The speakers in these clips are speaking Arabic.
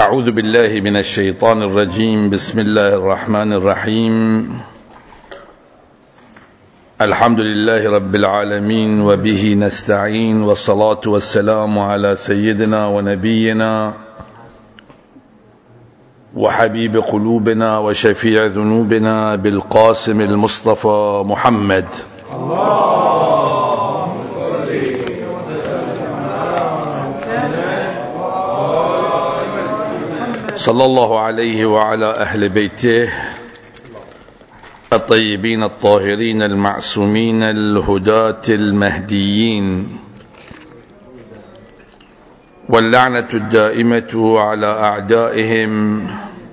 أعوذ بالله من الشيطان الرجيم. بسم الله الرحمن الرحيم. الحمد لله رب العالمين وبه نستعين، والصلاة والسلام على سيدنا ونبينا وحبيب قلوبنا وشفيع ذنوبنا بالقاسم المصطفى محمد. صلى الله عليه وعلى أهل بيته الطيبين الطاهرين المعصومين الهداة المهديين، واللعنة الدائمة على أعدائهم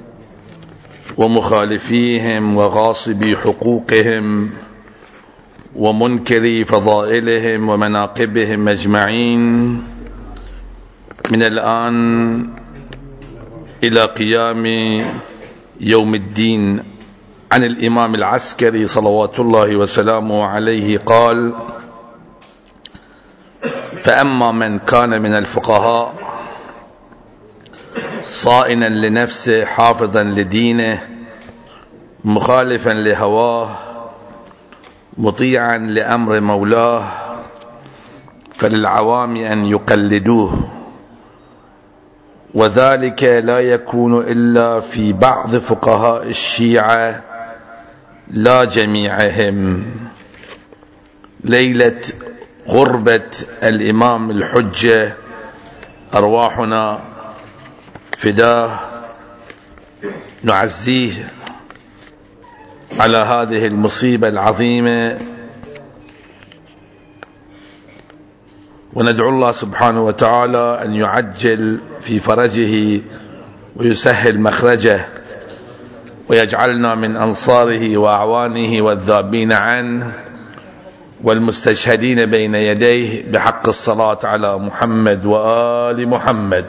ومخالفيهم وغاصبي حقوقهم ومنكري فضائلهم ومناقبهم أجمعين من الآن إلى قيام يوم الدين. عن الإمام العسكري صلوات الله وسلامه عليه قال: فأما من كان من الفقهاء صائنا لنفسه حافظا لدينه مخالفا لهواه مطيعا لأمر مولاه، فللعوام أن يقلدوه، وذلك لا يكون إلا في بعض فقهاء الشيعة لا جميعهم. ليلة غربة الإمام الحجة أرواحنا فداه، نعزيه على هذه المصيبة العظيمة، وندعو الله سبحانه وتعالى أن يعجل في فرجه ويسهل مخرجه، ويجعلنا من أنصاره وأعوانه والذابين عنه والمستشهدين بين يديه بحق الصلاة على محمد وآل محمد.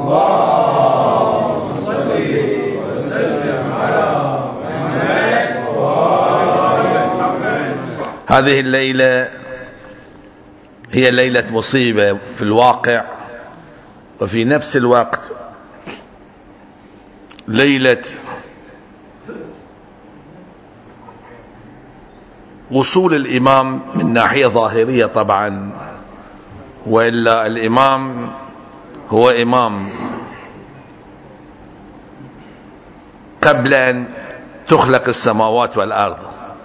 اللهم صل وسلم على محمد وآل محمد. هذه الليلة هي ليلة مصيبة في الواقع، وفي نفس الوقت ليلة وصول الإمام من ناحية ظاهرية طبعا، وإلا الإمام هو إمام قبل أن تخلق السماوات والأرض.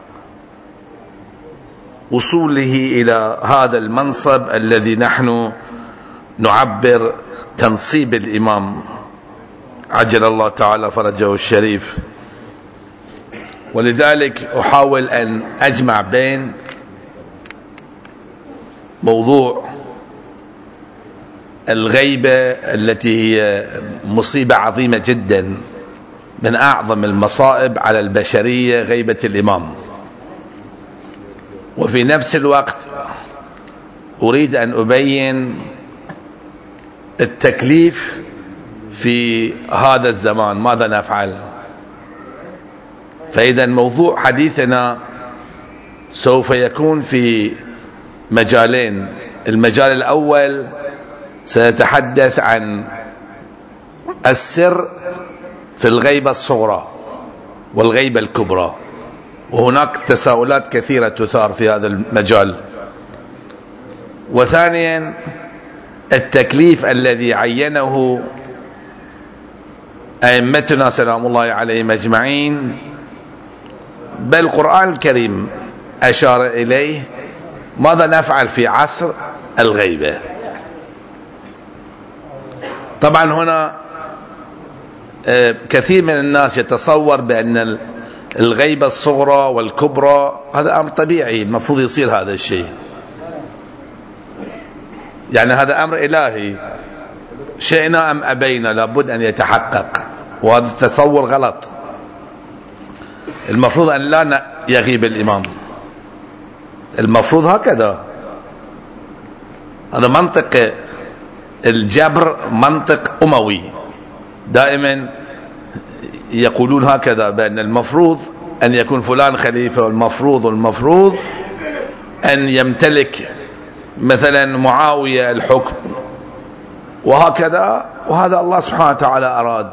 وصوله إلى هذا المنصب الذي نحن نعبر تنصيب الإمام عجل الله تعالى فرجه الشريف. ولذلك أحاول أن أجمع بين موضوع الغيبة التي هي مصيبة عظيمة جدا، من أعظم المصائب على البشرية غيبة الإمام، وفي نفس الوقت أريد أن أبين التكليف في هذا الزمان ماذا نفعل. فإذا موضوع حديثنا سوف يكون في مجالين. المجال الأول سنتحدث عن السر في الغيبة الصغرى والغيبة الكبرى، وهناك تساؤلات كثيرة تثار في هذا المجال. وثانيا التكليف الذي عينه أئمتنا سلام الله عليهم أجمعين، بل القرآن الكريم أشار إليه، ماذا نفعل في عصر الغيبة. طبعا هنا كثير من الناس يتصور بأن الغيبة الصغرى والكبرى هذا أمر طبيعي، المفروض يصير هذا الشيء، يعني هذا أمر إلهي، شئنا أم أبينا لابد أن يتحقق، وهذا التصور غلط. المفروض أن لا يغيب الإمام، المفروض هكذا. هذا منطق الجبر، منطق أموي، دائما يقولون هكذا، بأن المفروض أن يكون فلان خليفة، والمفروض أن يمتلك مثلا معاوية الحكم، وهكذا وهذا الله سبحانه وتعالى أراد.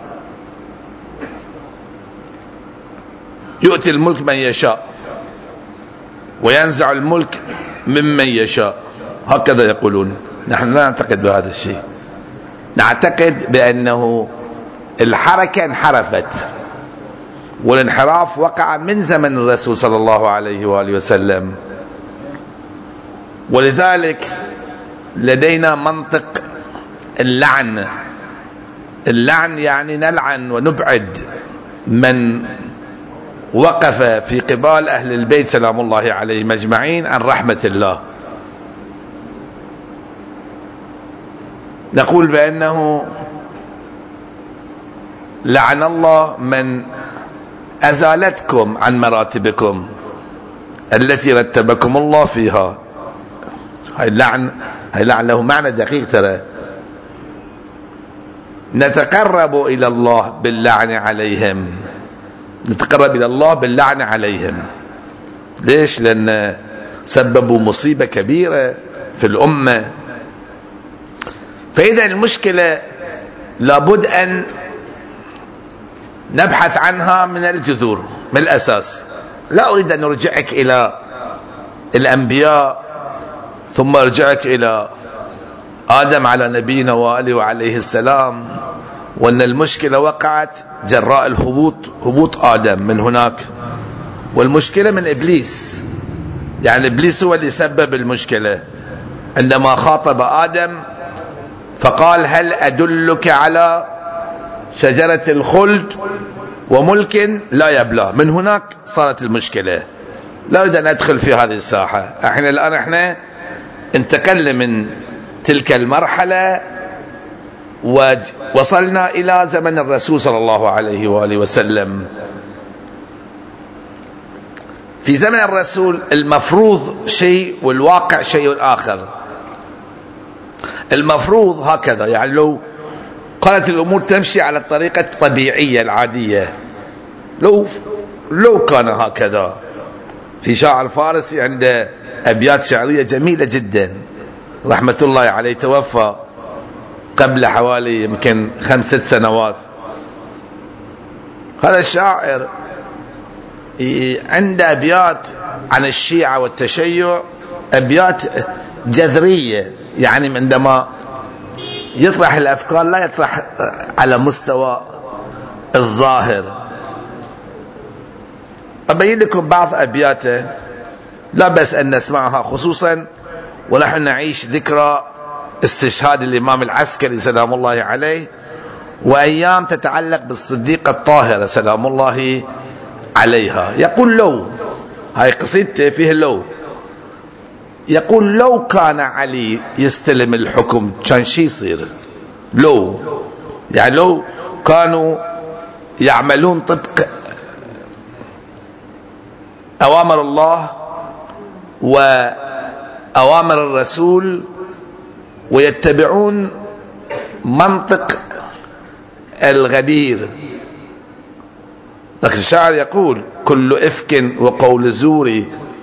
يؤتي الملك من يشاء وينزع الملك ممن يشاء، هكذا يقولون. نحن لا نعتقد بهذا الشيء، نعتقد بأنه الحركة انحرفت، والانحراف وقع من زمن الرسول صلى الله عليه وآله وسلم. ولذلك لدينا منطق اللعن. اللعن يعني نلعن ونبعد من وقف في قبال أهل البيت سلام الله عليهم أجمعين عن رحمة الله. نقول بأنه لعن الله من أزالتكم عن مراتبكم التي رتبكم الله فيها. هاي اللعن له معنى دقيق ترى. نتقرب إلى الله باللعن عليهم، نتقرب إلى الله باللعن عليهم. ليش؟ لأن سببوا مصيبة كبيرة في الأمة. فإذا المشكلة لابد أن نبحث عنها من الجذور، من الأساس. لا أريد أن أرجعك إلى الأنبياء ثم أرجعك إلى آدم على نبينا وآله وعليه السلام، وأن المشكلة وقعت جراء هبوط آدم من هناك، والمشكلة من إبليس. يعني إبليس هو اللي سبب المشكلة عندما خاطب آدم فقال هل أدلك على شجرة الخلد وملك لا يبلى. من هناك صارت المشكلة. لا أريد أن أدخل في هذه الساحة. احنا انتقلنا من تلك المرحلة ووصلنا إلى زمن الرسول صلى الله عليه وآله وسلم. في زمن الرسول المفروض شيء والواقع شيء آخر. المفروض هكذا، يعني لو الأمور تمشي على الطريقة الطبيعية العادية، لو كان هكذا. في شاعر فارسي عنده أبيات شعرية جميلة جدا رحمة الله عليه، توفى قبل حوالي يمكن 5-6 سنوات. هذا الشاعر عنده أبيات عن الشيعة والتشيع، أبيات جذرية. يعني عندما يطرح الأفكار لا يطرح على مستوى الظاهر. أبين لكم بعض أبياته، لا بس أن نسمعها، خصوصا ونحن نعيش ذكرى استشهاد الإمام العسكري سلام الله عليه، وأيام تتعلق بالصديقة الطاهرة سلام الله عليها. يقول هاي قصيدته فيها يقول لو كان علي يستلم الحكم كان شي يصير. يعني لو كانوا يعملون طبق أوامر الله وأوامر الرسول ويتبعون منطق الغدير. لكن الشاعر يقول كل إفك وقول زوري،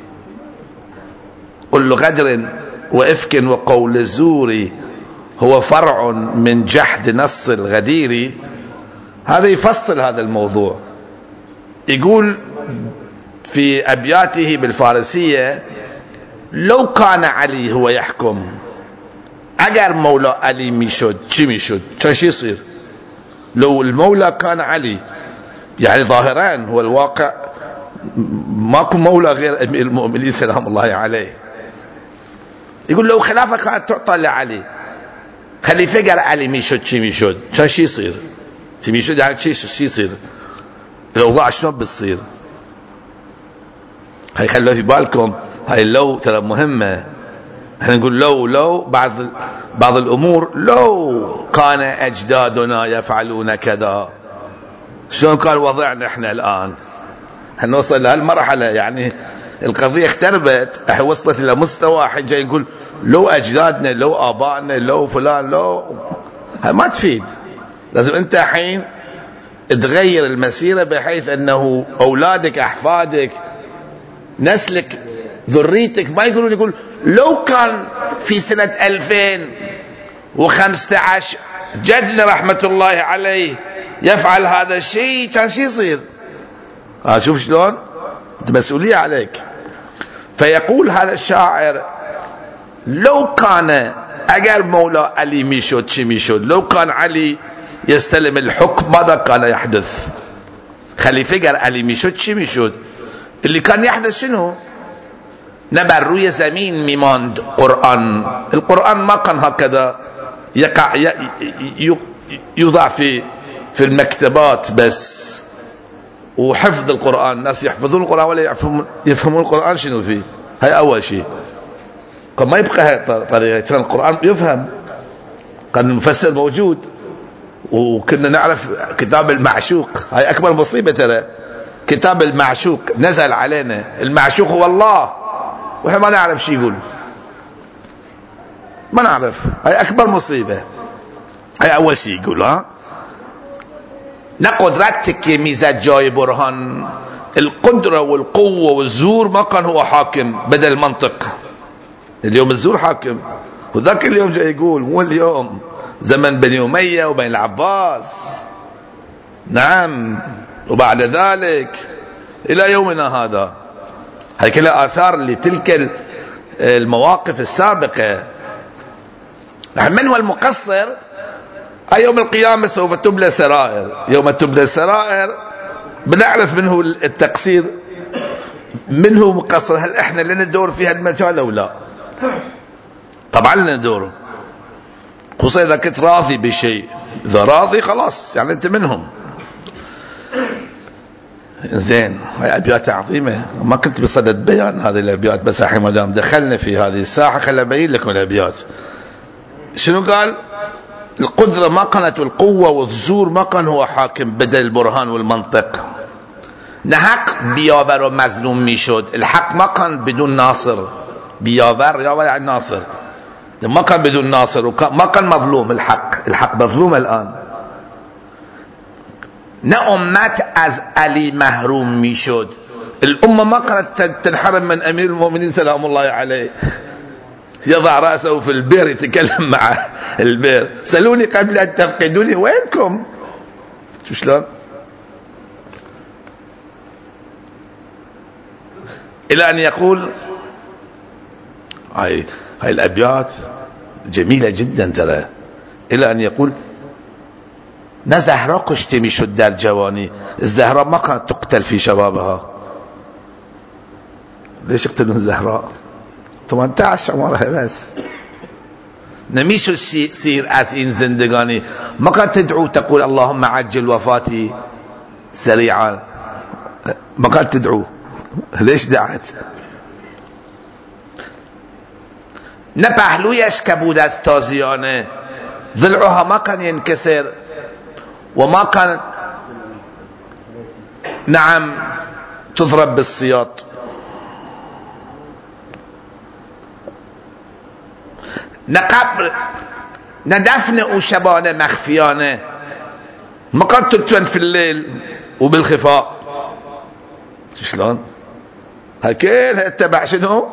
كل غدر وإفك وقول زوري هو فرع من جحد نص الغدير. هذا يفصل هذا الموضوع. يقول في أبياته بالفارسية لو كان علي هو يحكم، اگر مولا علي میشد چی میشد؟ كان شي يصير لو المولى كان علي؟ يعني ظاهرا هو الواقع ماكو مولى غير امير المؤمنين سلام الله عليه. يقول لو خلافة كانت تعطى لعلي، خليفة قال علي ميشد چی ميشد؟ كان شي يصير؟ چی ميشد يعني شي يصير؟ الأوضاع شلون بتصير؟ هاي خلوا في بالكم، هاي لو ترى مهمة. احنا نقول لو بعض الأمور لو كان أجدادنا يفعلون كذا، شلون كان وضعنا احنا الآن؟ هنوصل لهالمرحلة. يعني القضية اختربت، وصلت إلى مستوى حجة يقول لو أجدادنا، لو آبائنا، لو فلان، هاي ما تفيد. لازم أنت حين تغير المسيرة بحيث أنه أولادك، أحفادك، نسلك، ذريتك ما يقول لو كان في سنة 2015 جدنا رحمة الله عليه يفعل هذا الشيء كان شي يصير. شوف شلون انت مسؤولية عليك. فيقول هذا الشاعر لو كان اگر مولا علي ميشود شي ميشود، لو كان علي يستلم الحكم ماذا كان يحدث؟ خليفة اگر علي ميشود شي ميشود؟ اللي كان يحدث شنو؟ نبر روی زمین میماند قرآن. القرآن ما كان هكذا يقع يوضع في المكتبات بس وحفظ القرآن. الناس يحفظون القرآن ولا يفهمون القرآن شنو فيه. هاي أول شيء. كان ما يبقى هاي طريقة، كان القرآن يفهم، كان المفسر موجود، وكنا نعرف كتاب المعشوق. هاي أكبر مصيبة ترى، كتاب المعشوق نزل علينا. المعشوق هو الله وإحنا ما نعرف شي يقول، ما نعرف. هاي أكبر مصيبة. هاي أول شيء يقول نقدرتك ميزة جاي برهان. القدرة والقوة والزور ما كان هو حاكم بدل المنطق. اليوم الزور حاكم، وذاك اليوم جاي يقول مو اليوم، زمن بني أمية وبين العباس، نعم، وبعد ذلك إلى يومنا هذا. هذه كلها آثار لتلك المواقف السابقة. من هو المقصر؟ يوم القيامة سوف تبلى سرائر. يوم تبلى السرائر بنعرف منه التقصير، منه مقصر. هل احنا لنا دور في هالمجال او لا؟ طبعا لنا دور، خصوصا اذا كنت راضي بشيء. اذا راضي خلاص يعني انت منهم. زين، هاي ابيات عظيمه، ما كنت بصدد بيان هذه الابيات، بس الحين ما دام دخلنا في هذه الساحه خليني ابين لكم الابيات. شنو قال؟ القدره ما كانت، والقوه والزور ما كان هو حاكم بدل البرهان والمنطق. نحق بیاور و مظلوم میشد. الحق ما كان بدون ناصر. بیاور يعني ناصر، ما كان بدون ناصر، وما كان مظلوم. الحق مظلوم الآن. نه امت از علی محروم میشد. الأمة ما كانت تنحرم من أمير المؤمنين سلام الله عليه. يضع رأسه في البئر يتكلم مع البئر. سألوني قبل أن تفقدوني وينكم. شو شلون؟ إلى أن يقول هاي الأبيات جميلة جدا ترى. إلى أن يقول نه زهرا کشته میشد در جوانی. الزهرا ما كانت تقتل في شبابها. ليش يقتلون الزهراء؟ 18 عمرها بس. نمیشد سیر از این زندگانی. ما كانت تدعو تقول اللهم عجل وفاتي سريعا. ما كانت تدعو. ليش دعت؟ نه پهلویش که بود از تازیانه. ضلعها ما كان ينكسر وما كانت نعم تضرب بالسياط. نه قبر نه دفن او شبانه مخفیانه. ما كانت تدفن في الليل وبالخفاء. شلون؟ هكذا تبع شنو؟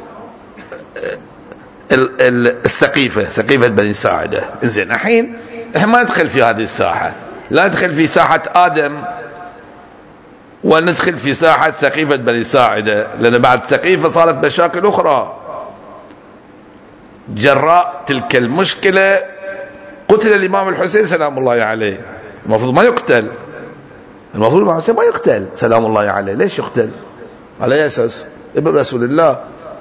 السقيفة، سقيفة بني ساعدة. انزين، الحين احنا ما ندخل في هذه الساحة، لا ندخل في ساحة آدم وندخل في ساحة سقيفة بني ساعدة، لأن بعد سقيفة صارت مشاكل أخرى. جراء تلك المشكلة قتل الإمام الحسين سلام الله عليه. المفروض ما يقتل، المفروض الإمام الحسين ما يقتل سلام الله عليه. ليش يقتل؟ على أي أساس؟ ابن رسول الله.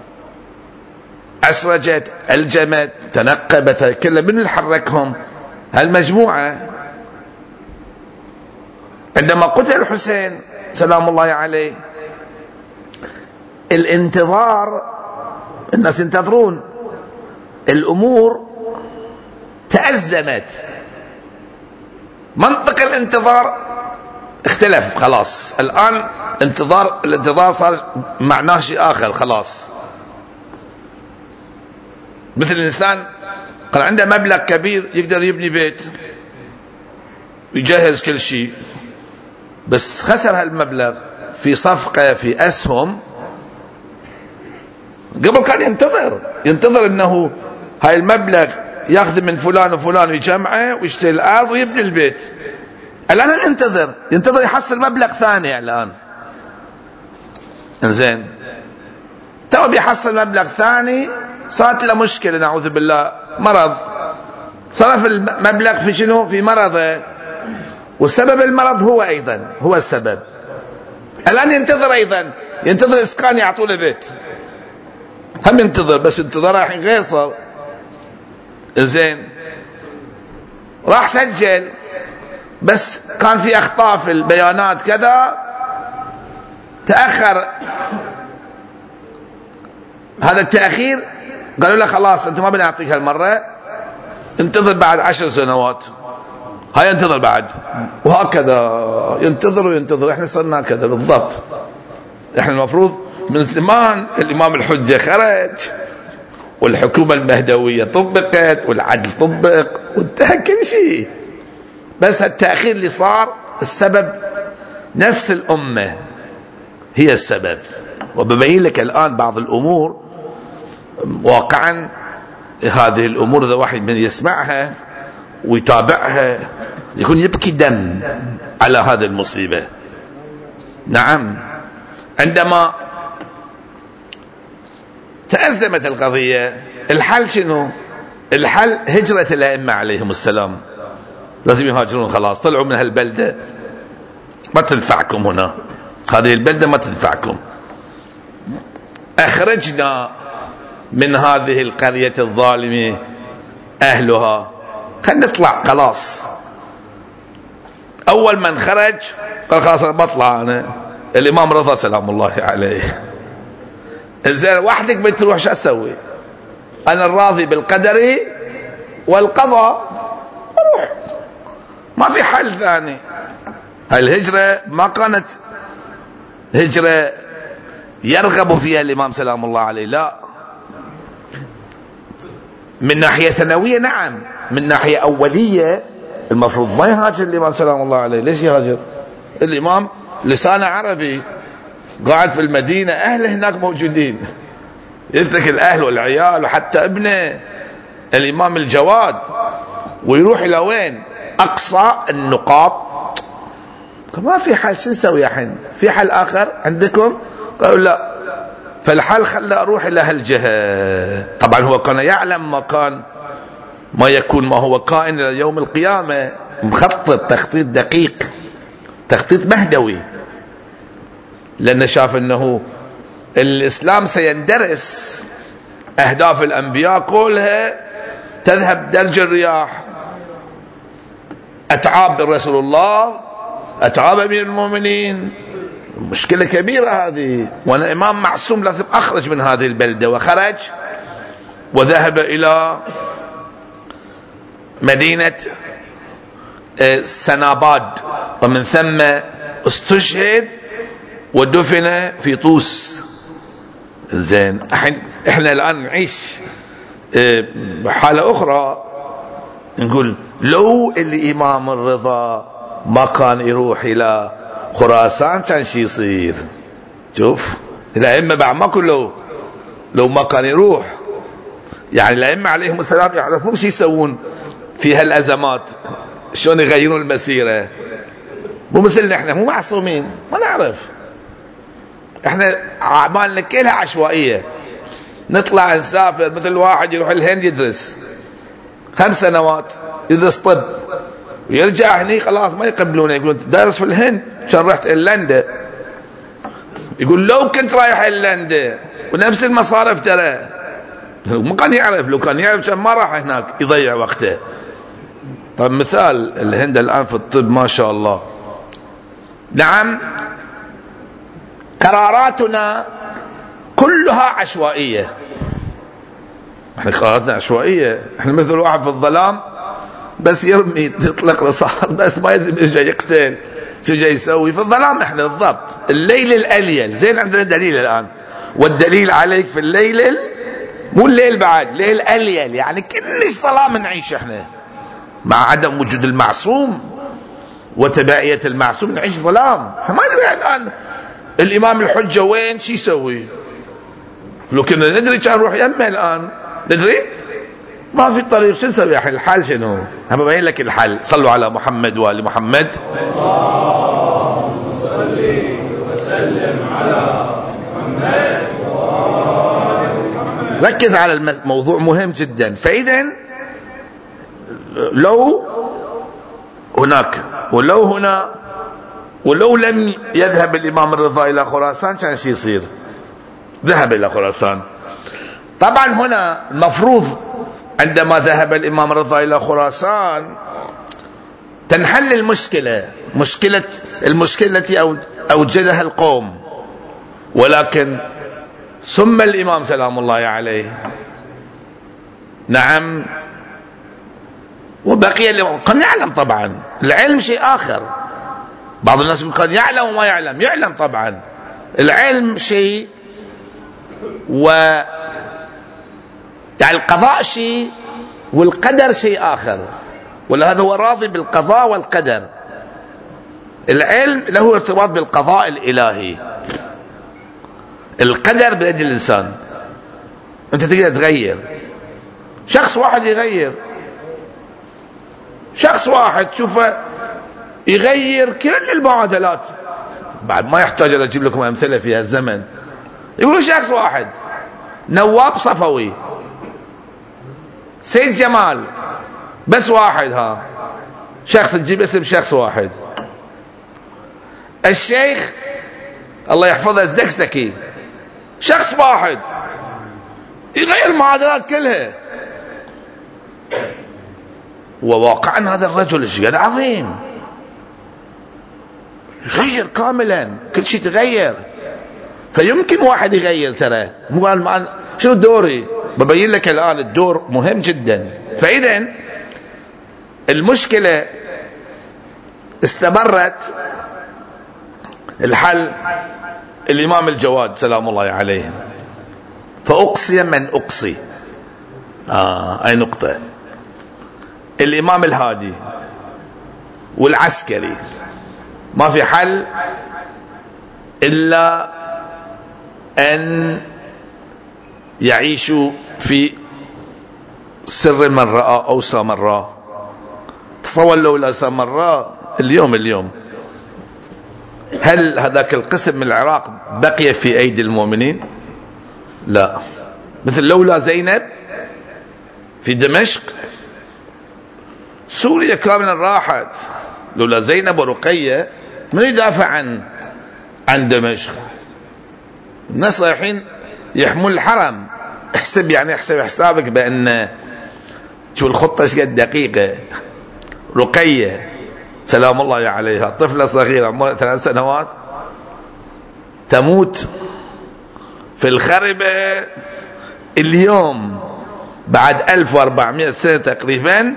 أسرجت، ألجمت، تنقبت، كل من اللي حركهم؟ هالمجموعة. عندما قتل الحسين سلام الله عليه الانتظار، الناس ينتظرون، الأمور تأزمت، منطق الانتظار اختلف. خلاص الآن الانتظار صار معناه شيء آخر. خلاص مثل الإنسان كان عنده مبلغ كبير يقدر يبني بيت ويجهز كل شيء، بس خسر هالمبلغ في صفقة في أسهم. قبل كان ينتظر انه هاي المبلغ ياخذ من فلان وفلان ويجمعه ويشتري الارض ويبني البيت. الان ينتظر يحصل مبلغ ثاني. الان انزين تو بيحصل مبلغ ثاني، صارت له مشكله نعوذ بالله، مرض، صرف المبلغ في شنو؟ في مرضه، وسبب المرض هو ايضا هو السبب. الان ينتظر ايضا، ينتظر اسكان يعطوا له بيت، هم ينتظر، بس انتظار الحين غير صار. زين راح سجل، بس كان في اخطاء في البيانات كذا، تاخر. هذا التاخير قالوا له خلاص انت ما بنعطيك هالمره، انتظر بعد 10 سنوات. هاي ينتظر بعد، وهكذا ينتظر وينتظر. احنا صرنا كذا بالضبط. احنا المفروض من زمان الامام الحجه خرج، والحكومه المهدويه طبقت، والعدل طبق، وانتهى كل شيء. بس التاخير اللي صار السبب نفس الامه هي السبب. وببين لك الان بعض الامور واقعا، هذه الامور اذا واحد من يسمعها ويتابعها يكون يبكي دم على هذه المصيبه. نعم، عندما تأزمت القضية الحل شنو؟ الحل هجرة الأئمة عليهم السلام. لازم يهاجرون، خلاص طلعوا من هالبلدة، ما تنفعكم هنا، هذه البلدة ما تنفعكم. أخرجنا من هذه القرية الظالمة أهلها، خلنا نطلع خلاص. أول من خرج قال خلاص أنا بطلع أنا. الإمام رضا سلام الله عليه. إنزين وحدك بتروح شو أسوي؟ أنا الراضي بالقدر والقضاء، أروح، ما في حل ثاني. الهجرة ما كانت هجرة يرغب فيها الإمام سلام الله عليه، لا. من ناحية ثانوية نعم، من ناحية أولية المفروض ما يهاجر الإمام سلام الله عليه. ليش يهاجر؟ الإمام لسانه عربي، قاعد في المدينة، أهله هناك موجودين، يترك الأهل والعيال وحتى ابنه الإمام الجواد ويروح إلى وين؟ أقصى النقاط. ما في حل، شو نسوي الحين؟ في حل آخر عندكم؟ قالوا لا. فالحل خلى أروح إلى هالجهة. طبعا هو كان يعلم ما يكون، ما هو كائن إلى يوم القيامة، مخطط تخطيط دقيق، تخطيط مهدوي، لأنه شاف أنه الإسلام سيندرس، أهداف الأنبياء كلها تذهب درج الرياح. أتعاب رسول الله، أتعاب أمير المؤمنين، مشكلة كبيرة هذه. وأنا إمام معصوم لازم أخرج من هذه البلدة. وخرج وذهب إلى مدينة سناباد، ومن ثم استشهد ودفن في طوس. زين احنا الآن نعيش بحالة أخرى، نقول لو الإمام الرضا ما كان يروح إلى خراسان كان شي يصير. شوف الأئمة بعد ما كله لو ما كان يروح، يعني الأئمة عليهم السلام يعرفون شي يسوون في هالأزمات، شلون يغيرون المسيرة. مو مثلنا احنا، مو معصومين، ما نعرف. احنا اعمالنا كلها عشوائية. نطلع نسافر، مثل واحد يروح الهند يدرس 5 سنوات، يدرس طب، ويرجع هني خلاص ما يقبلونه، يقولون دارس في الهند كان رحت ايرلندا. يقول لو كنت رايح ايرلندا ونفس المصارف ترى، ما كان يعرف، لو كان يعرف كان ما راح هناك يضيع وقته. طيب مثال الهند الآن في الطب ما شاء الله. نعم، قراراتنا كلها عشوائية. احنا قراراتنا عشوائية. احنا مثل واحد في الظلام بس يرمي، تطلق رصاص بس ما يدري ايش جاي يقتل، شو جاي يسوي في الظلام. احنا بالضبط الليل الأليل. زين عندنا دليل الآن، والدليل عليك في الليل، مو الليل بعد، ليل أليل، يعني كلش ظلام نعيش احنا، مع عدم وجود المعصوم وتبعية المعصوم نعيش ظلام. ما ندري الآن الإمام الحجة وين، شي يسوي؟ لو كنا ندري كان نروح يمه الآن. ندري ما في طريق. شو نسوي الحين؟ الحل شنو؟ هم ببين لك الحل. صلوا على محمد وآل محمد. اللهم صل وسلم على محمد وآل محمد. ركز على الموضوع مهم جدا. فإذا لو هناك ولو هنا ولو لم يذهب الإمام الرضا إلى خراسان كان شي يصير؟ ذهب إلى خراسان. طبعا هنا المفروض عندما ذهب الإمام الرضا إلى خراسان تنحل المشكلة التي أوجدها القوم، ولكن ثم الإمام سلام الله عليه نعم وبقي الإمام كان يعلم. طبعا العلم شيء آخر. بعض الناس يقول كان يعلم وما يعلم. يعلم طبعا. العلم شيء يعني القضاء شيء والقدر شيء آخر، ولهذا هو راضي بالقضاء والقدر. العلم له ارتباط بالقضاء الإلهي، القدر بيد الإنسان. أنت تقدر تغير، شخص واحد يغير، شخص واحد شوفه يغير كل المعادلات. بعد ما يحتاج أن أجيب لكم أمثلة في هالزمن. يقولوا شخص واحد نواب صفوي، سيد جمال، بس واحد. شخص تجيب اسم شخص واحد. الشيخ الله يحفظه الزكزكي، شخص واحد يغير المعادلات كلها. وواقعا هذا الرجل شيء عظيم، يغير كاملا، كل شيء تغير. فيمكن واحد يغير. ترى مو شو دوري؟ ببين لك الآن الدور مهم جدا. فإذا المشكلة استمرت. الحل الإمام الجواد سلام الله عليه. فأقصي من أقصي. أي نقطة. الإمام الهادي والعسكري ما في حل إلا أن يعيشوا في سر من رأى أو سامراء. تصور لو لا سامراء اليوم هل هذاك القسم من العراق بقي في أيدي المؤمنين؟ لا. مثل لولا زينب في دمشق سوريا كاملا راحت. لولا زينب ورقية من يدافع عن دمشق؟ الناس رايحين يحمون الحرم. احسب حسابك بأن شو الخطة ايش قد دقيقة. رقية سلام الله عليها طفلة صغيرة عمرها 3 سنوات تموت في الخربة اليوم بعد 1400 سنة تقريبا.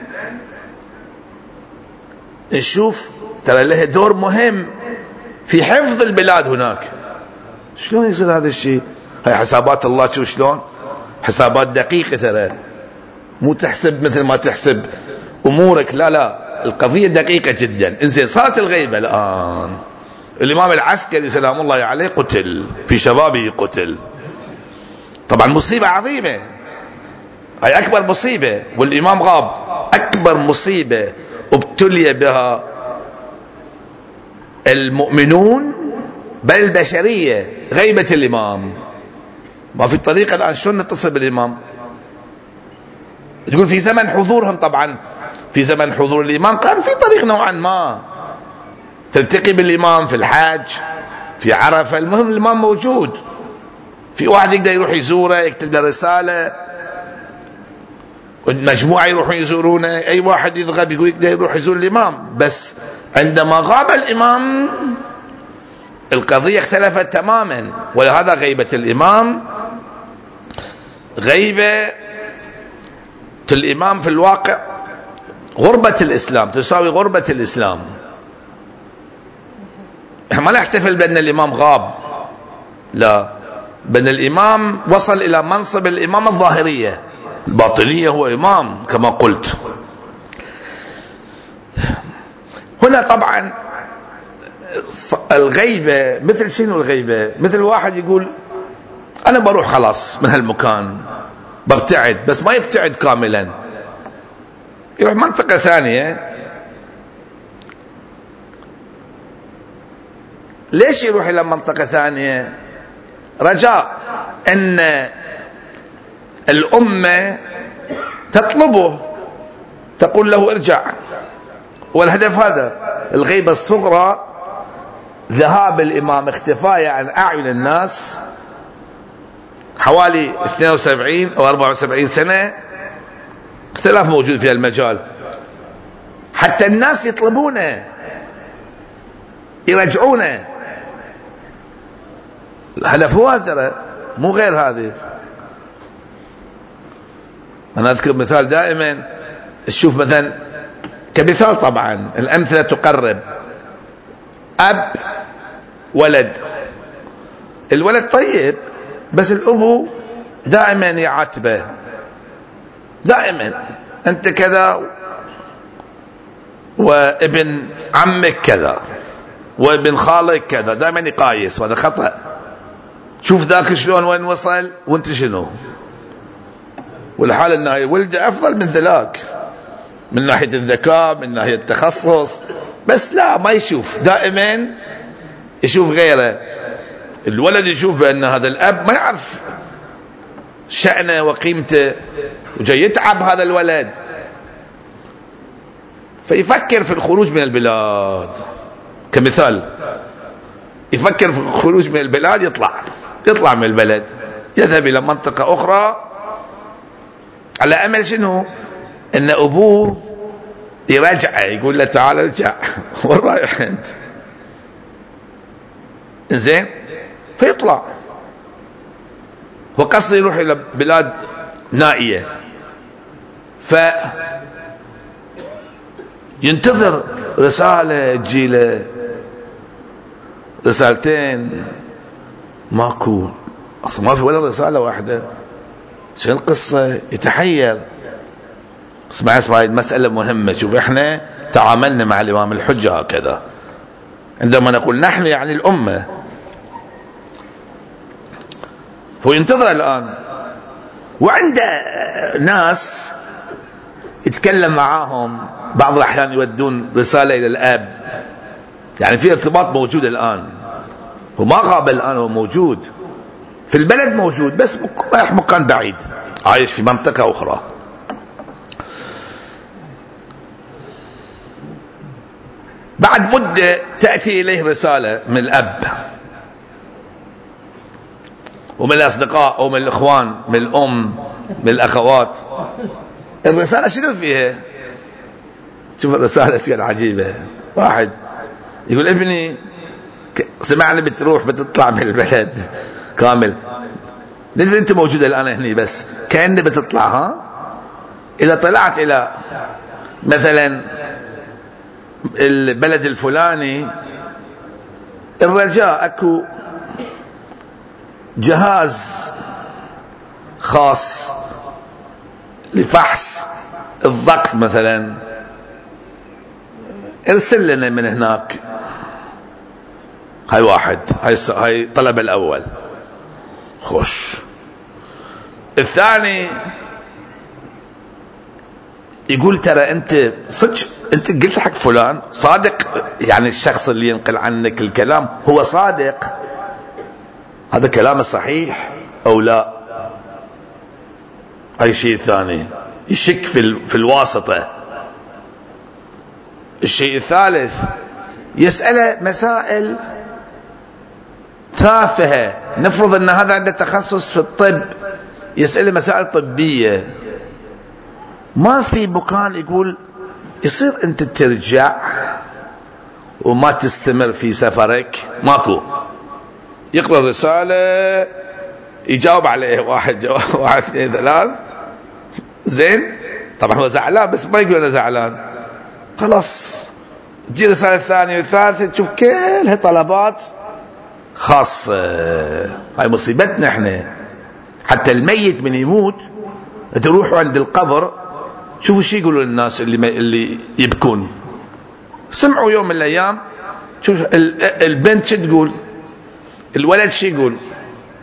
نشوف ترى لها دور مهم في حفظ البلاد هناك. شلون يصير هذا الشيء؟ هاي حسابات الله. شو شلون حسابات دقيقة ترى، مو تحسب مثل ما تحسب أمورك. لا القضية دقيقة جدا. انزين صارت الغيبة الآن. الإمام العسكري سلام الله عليه قتل في شبابه، قتل. طبعا مصيبة عظيمة، هاي أكبر مصيبة. والإمام غاب. أكبر مصيبة ابتلي بها المؤمنون بل البشرية غيبة الإمام. ما في طريقة الآن شلون نتصل بالإمام؟ تقول في زمن حضورهم. طبعا في زمن حضور الإمام كان في طريق نوعا ما تلتقي بالإمام في الحاج في عرفة. المهم الإمام موجود. في واحد يقدر يروح يزوره، يكتب له رسالة، مجموعة يروحون يزورونه. أي واحد يضغط يقول يقدر يروح يزور الإمام. بس عندما غاب الإمام القضية اختلفت تماما. ولهذا غيبة الإمام غيبة الإمام في الواقع غربة الإسلام، تساوي غربة الإسلام. ما نحتفل بأن الإمام غاب، لا، بأن الإمام وصل إلى منصب الإمام الظاهرية. الباطنية هو إمام كما قلت. هنا طبعا الغيبة مثل شنو الغيبة؟ مثل واحد يقول أنا بروح خلاص من هالمكان، ببتعد، بس ما يبتعد كاملا، يروح منطقة ثانية. ليش يروح إلى منطقة ثانية؟ رجاء أن الأمة تطلبه، تقول له ارجع. والهدف هذا. الغيبة الصغرى ذهاب الإمام، اختفاء عن أعين الناس حوالي 72 أو 74 سنة، اختلاف موجود في المجال، حتى الناس يطلبونه يرجعونه. الهدف هو ترى، مو غير هذه. أنا أذكر مثال دائما، تشوف مثلا كمثال، طبعا الأمثلة تقرب. أب ولد، الولد طيب بس الأبو دائما يعاتبه، دائما أنت كذا، وابن عمك كذا، وابن خالك كذا، دائما يقايس، وهذا خطأ. شوف ذاك شلون وين وصل وانت شنو. والحال انه ولده افضل من ذاك من ناحية الذكاء، من ناحية التخصص، بس لا، ما يشوف، دائما يشوف غيره. الولد يشوف بأن هذا الأب ما يعرف شأنه وقيمته، وجاي يتعب هذا الولد، فيفكر في الخروج من البلاد. كمثال، يفكر في الخروج من البلاد، يطلع من البلد، يذهب إلى منطقة أخرى، على أمل شنو؟ أن أبوه يرجعه، يقول له تعال ارجع، وين رايح أنت؟ إنزين، فيطلع. وقصده يروح إلى بلاد نائية، ينتظر رسالة تجيله، رسالتين، ماكو، أصلا ما في ولا رسالة واحدة. شو القصة؟ يتحير. اسمع هاي المسألة مهمة. شوف، احنا تعاملنا مع الإمام الحجة هكذا، عندما نقول نحن يعني الأمة. هو ينتظر الآن، وعنده ناس يتكلم معاهم، بعض الأحيان يودون رسالة إلى الأب، يعني في ارتباط موجود الآن. هو ما غاب الآن، هو موجود في البلد، موجود، بس رايح مكان بعيد، عايش في منطقة أخرى. بعد مدة تأتي إليه رسالة من الأب ومن الأصدقاء ومن الإخوان، من الأم، من الأخوات. الرسالة شنو فيها؟ شوف الرسالة شيء عجيبة. واحد يقول ابني سمعني بتروح بتطلع من البلد كامل، ليش انت موجود الآن هنا بس كأني بتطلع؟ ها، إذا طلعت إلى مثلا البلد الفلاني، الرجاء اكو جهاز خاص لفحص الضغط مثلا، ارسل لنا من هناك. هاي واحد، هاي طلب الأول، خوش. الثاني يقول ترى انت صدق، انت قلت حق فلان صادق، يعني الشخص اللي ينقل عنك الكلام هو صادق، هذا كلامه صحيح او لا؟ اي شيء ثاني، يشك في الواسطة. الشيء الثالث، يسأله مسائل تافهة، نفرض ان هذا عنده تخصص في الطب، يسأله مسائل طبية، ما في مكان يقول يصير انت ترجع وما تستمر في سفرك، ماكو. يقرأ الرسالة، يجاوب عليه واحد جواب، واحد اثنين ثلاث، زين، طبعا هو زعلان بس ما يقول انا زعلان، خلاص. تجي الرسالة الثانية والثالثة، تشوف كلها طلبات خاصة. هاي مصيبتنا احنا. حتى الميت من يموت تروحوا عند القبر، شوفوا شي يقولوا للناس اللي يبكون. سمعوا يوم من الايام، شوف البنت شو تقول، الولد شو يقول.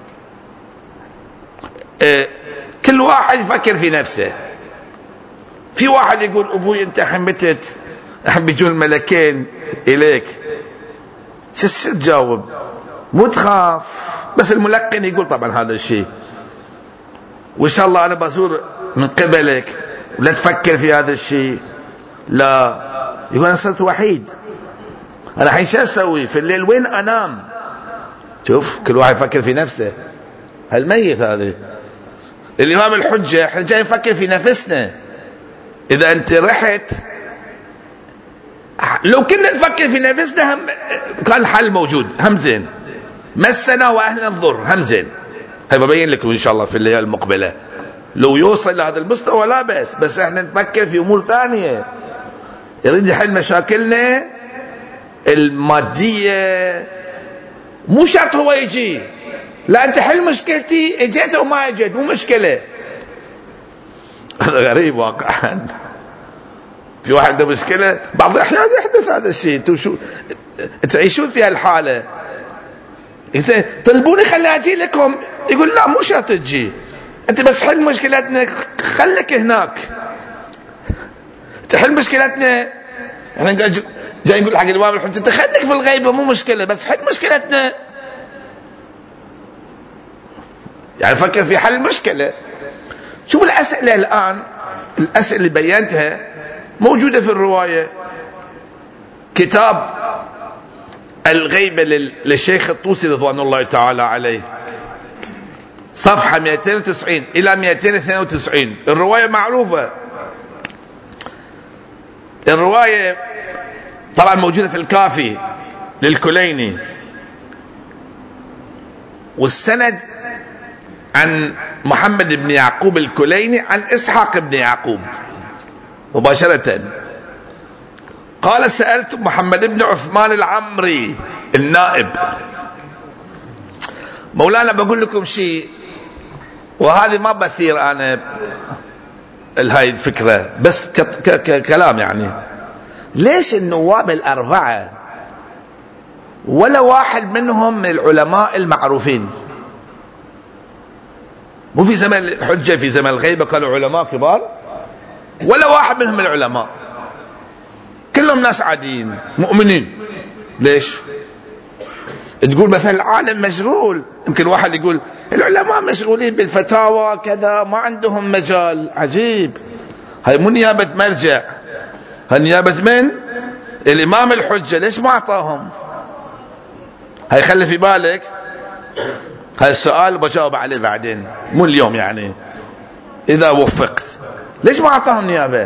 كل واحد يفكر في نفسه. في واحد يقول ابوي انت حمتت الحين بيجون الملكين اليك، شو تجاوب؟ مو تخاف، بس الملقن يقول طبعا هذا الشيء، وان شاء الله انا بزور من قبلك ولا تفكر في هذا الشيء. لا، يقول انا صرت وحيد، انا الحين شو اسوي في الليل؟ وين انام؟ شوف كل واحد يفكر في نفسه. هالميت هذه الامام الحجه، احنا جاي نفكر في نفسنا. اذا انت رحت، لو كنا نفكر في نفسنا هم كان الحل موجود، هم زين، مسنا واهلنا الضر، هم زين. هاي ببين لكم ان شاء الله في الليالي المقبله لو يوصل لهذا المستوى لا بأس، بس احنا نفكر في امور ثانيه. يريد يحل مشاكلنا الماديه، مو شرط هو يجي، لا انت حل مشكلتي، اجيت او ما اجيت مو مشكله. هذا غريب واقعا. في واحد عنده مشكله، بعض الاحيان يحدث هذا الشيء، انتم شو تعيشون في هالحاله. طلبوني خلي اجي لكم، يقول لا مو شرط تجي، انت بس حل مشكلتنا، خليك هناك تحل مشكلتنا. احنا جاي نقول حق الامام الحجه انت خليك في الغيبه مو مشكله، بس حل مشكلتنا. يعني فكر في حل المشكله. شوف الاسئله الان، الاسئله اللي بينتها موجوده في الروايه. كتاب الغيبه للشيخ الطوسي رضوان الله تعالى عليه، صفحه 290 الى 292. الروايه معروفه، الروايه طبعا موجوده في الكافي للكليني، والسند عن محمد بن يعقوب الكليني عن إسحاق بن يعقوب مباشرة. قال سألت محمد بن عثمان العمري النائب. مولانا بقول لكم شيء، وهذه ما بثير أنا هاي الفكرة، بس كلام يعني. ليش النواب الأربعة ولا واحد منهم من العلماء المعروفين؟ مو في زمن الحجة، في زمن الغيبة كانوا علماء كبار، ولا واحد منهم من العلماء، كلهم ناس عاديين مؤمنين. ليش؟ تقول مثلا العالم مشغول، يمكن واحد يقول العلماء مشغولين بالفتاوى كذا ما عندهم مجال. عجيب، هاي مو نيابة مرجع، هاي نيابة من؟ الإمام الحجة. ليش ما أعطاهم؟ هاي خلي في بالك، هذا السؤال بجاوب عليه بعدين، مو اليوم يعني إذا وفقت. ليش ما أعطاهم نيابة؟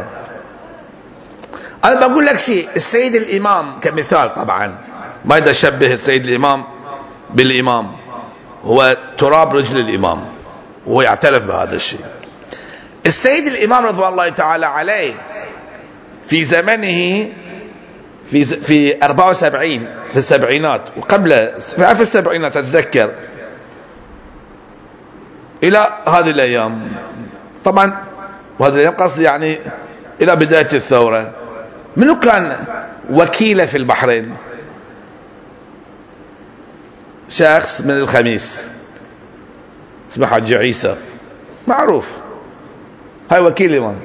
أنا بقول لك شيء، السيد الإمام كمثال، طبعا ما يقدر يشبه السيد الإمام بالإمام، هو تراب رجل الإمام وهو يعترف بهذا الشيء. السيد الإمام رضوان الله تعالى عليه في زمنه في 74 في السبعينات، وقبل في السبعينات أتذكر إلى هذه الأيام، طبعا وهذه الأيام قصدي يعني إلى بداية الثورة، منو كان وكيله في البحرين؟ شخص من الخميس اسمه حاج عيسى، معروف، هاي وكيل الإمام،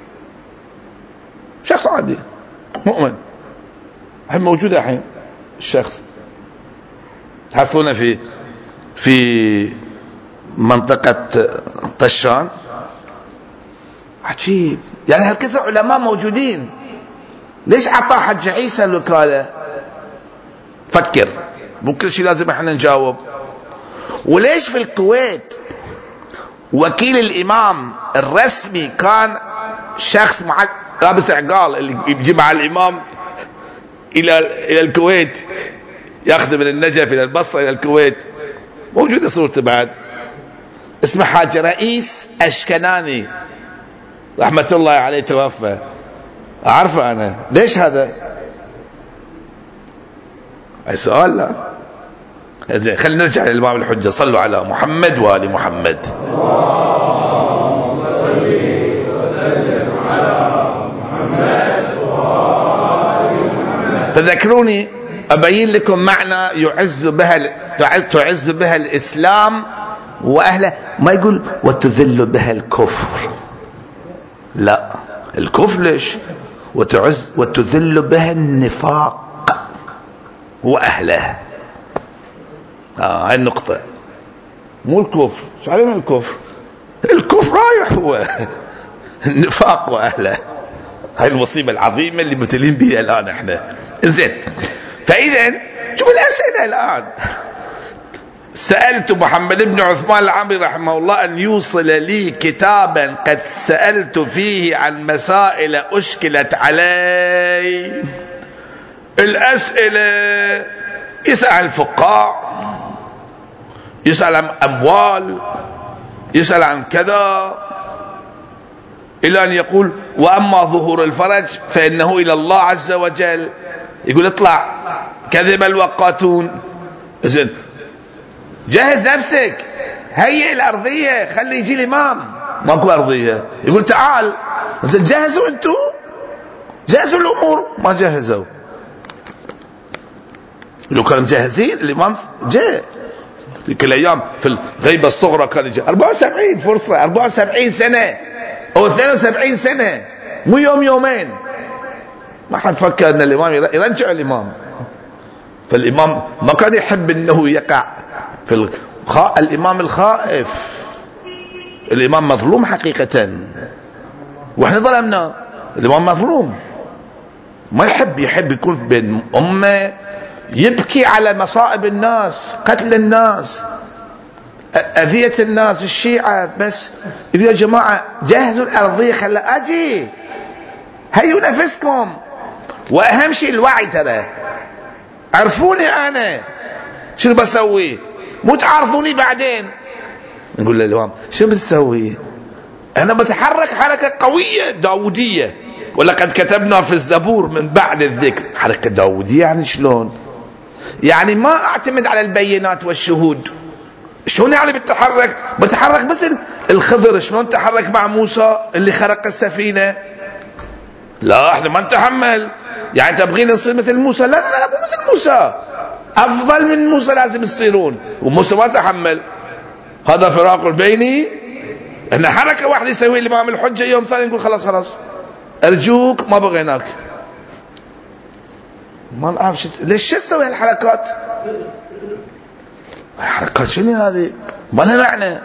شخص عادي مؤمن. الحين موجود الحين الشخص، تحصلونه في منطقة طشان. عجيب، يعني هالكثر علماء موجودين، ليش عطاه حج عيسى الوكالة؟ فكر، مو كل شيء لازم احنا نجاوب. وليش في الكويت وكيل الإمام الرسمي كان شخص لابس عقال اللي يجي مع الإمام إلى الكويت، ياخذ من النجف إلى البصرة إلى الكويت، موجودة صورته بعد، اسمه حاج رئيس أشكناني رحمة الله عليه، توفى، أعرفه أنا. ليش هذا؟ أي سؤال. لا زين، خلينا نرجع للإمام الحجة. صلوا على محمد وآل محمد. تذكروني أبين لكم معنى تعز بها الإسلام وأهله. ما يقول وتذل بها الكفر، لا، الكفر ليش؟ وتعز وتذل بها النفاق وأهله. هاي النقطة. مو الكفر، شو عليه من الكفر؟ الكفر رايح هو النفاق وأهله. هاي المصيبة العظيمة اللي مبتلين بها الآن احنا. زين، فإذا شوف الأسئلة الآن. سألت محمد بن عثمان العمري رحمه الله أن يوصل لي كتابا قد سألت فيه عن مسائل أشكلت علي. الأسئلة يسأل عن الفقاع، يسأل عن أموال، يسأل عن كذا، إلى أن يقول وأما ظهور الفرج فإنه إلى الله عز وجل. يقول اطلع كذب الوقاتون. إذن جهز نفسك، هيئ الأرضية، خلي يجي الإمام. ماكو أرضية، يقول تعال. إذن جهزوا أنتم، جهزوا الأمور. ما جهزوا. لو كانوا مجهزين الإمام جاء في كل أيام. في الغيبة الصغرى كان يجي 74 فرصة، 74 سنة أو 72 سنة، مو يوم يومين. ما حد فكر أن الإمام يرجع الإمام. فالإمام ما كان يحب أنه يقع في الإمام الخائف. الإمام مظلوم حقيقة، وإحنا ظلمنا. الإمام مظلوم، ما يحب يكون بين أمة، يبكي على مصائب الناس، قتل الناس، أذية الناس، الشيعة. بس يقول يا جماعة جهزوا الأرضية، خلا أجي، هيوا نفسكم. وأهم شيء الوعي. ترى عرفوني أنا شو بسوي، مو تعرفوني بعدين. نقول للإمام شو بتسوي؟ أنا بتحرك حركة قوية داودية، ولقد كتبنا في الزبور من بعد الذكر. حركة داودية يعني شلون؟ يعني ما أعتمد على البينات والشهود. شلون يعني بتحرك مثل الخضر. شلون تحرك مع موسى اللي خرق السفينة؟ لا احنا ما نتحمل. يعني تبغين نصير مثل موسى؟ لا مو مثل موسى، افضل من موسى لازم تصيرون. وموسى ما تحمل. هذا فراق بيني. احنا حركة واحدة يسوي الامام الحجة، يوم ثاني نقول خلاص ارجوك ما بغيناك. ما نعرف ليش تسوي هالحركات. الحركات شنو هذه؟ ما لها معنى.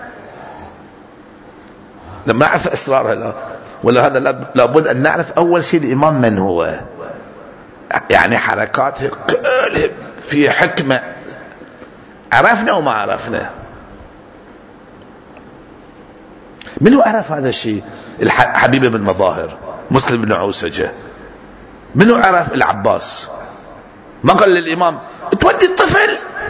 لما نعرف اسرارها لا. ولا هذا لابد ان نعرف اول شيء الامام من هو. يعني حركاته في حكمة، عرفنا وما عرفنا. من هو عرف هذا الشيء؟ حبيب بن مظاهر، مسلم بن عوسجة. من هو عرف؟ العباس. ما قال للإمام تودي الطفل.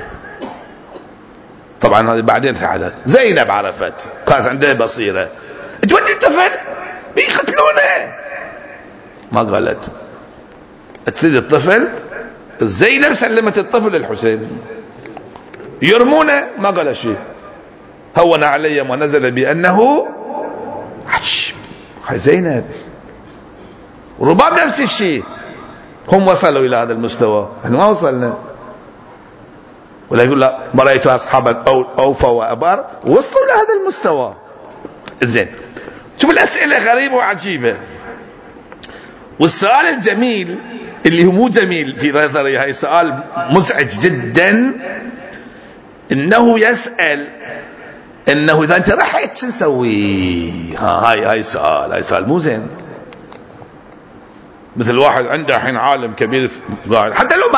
طبعا هذه بعدين فعلت. زينب عرفت، كانت عندها بصيرة. تودي الطفل بيقتلونه. ما قالت. تريد الطفل. زينب سلمت الطفل للحسين. يرمونه. ما قال شيء. هون علي ما نزل بأنه عجب. هاي زينب. ورباب نفس الشيء. هم وصلوا إلى هذا المستوى، احنا ما وصلنا. ولا يقول لا ما رأيت أصحاب أوفى وأبار وصلوا لهذا المستوى. زين، شوف الأسئلة غريبة وعجيبة. والسؤال الجميل اللي هو مو جميل في نظري، هاي سؤال مزعج جدا، انه يسأل انه اذا انت رحت شو نسوي. هاي سؤال مو زين. مثل واحد عنده الحين عالم كبير قاعد،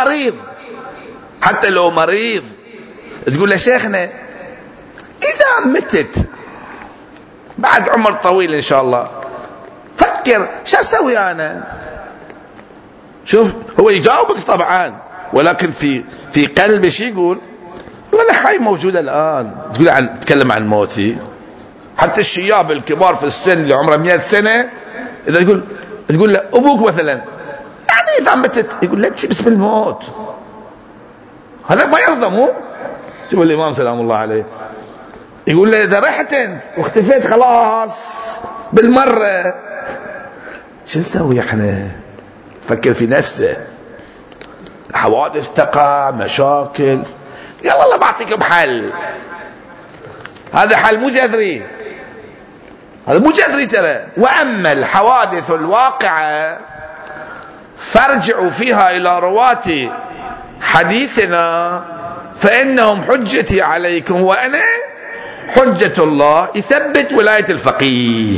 حتى لو مريض تقول له شيخنا اذا متت بعد عمر طويل ان شاء الله فكر شو اسوي انا. شوف هو يجاوبك طبعا، ولكن في قلبه شو يقول؟ يقول له هاي موجوده الان. تكلم عن موتي. حتى الشياب الكبار في السن اللي عمره 100 سنه اذا تقول له ابوك مثلا يعني اذا متت، يقول لك باسم الموت. هذا ما يرضى. مو شوف الامام سلام الله عليه يقول له اذا رحت انت واختفيت خلاص بالمره شو نسوي احنا؟ فكر في نفسه. حوادث تقع، مشاكل، يلا الله بعطيكم حل. هذا حل مو جذري. هذا مو جذري ترى. وأما الحوادث الواقعة فارجعوا فيها إلى رواة حديثنا فإنهم حجتي عليكم وأنا حجة الله. يثبت ولاية الفقيه.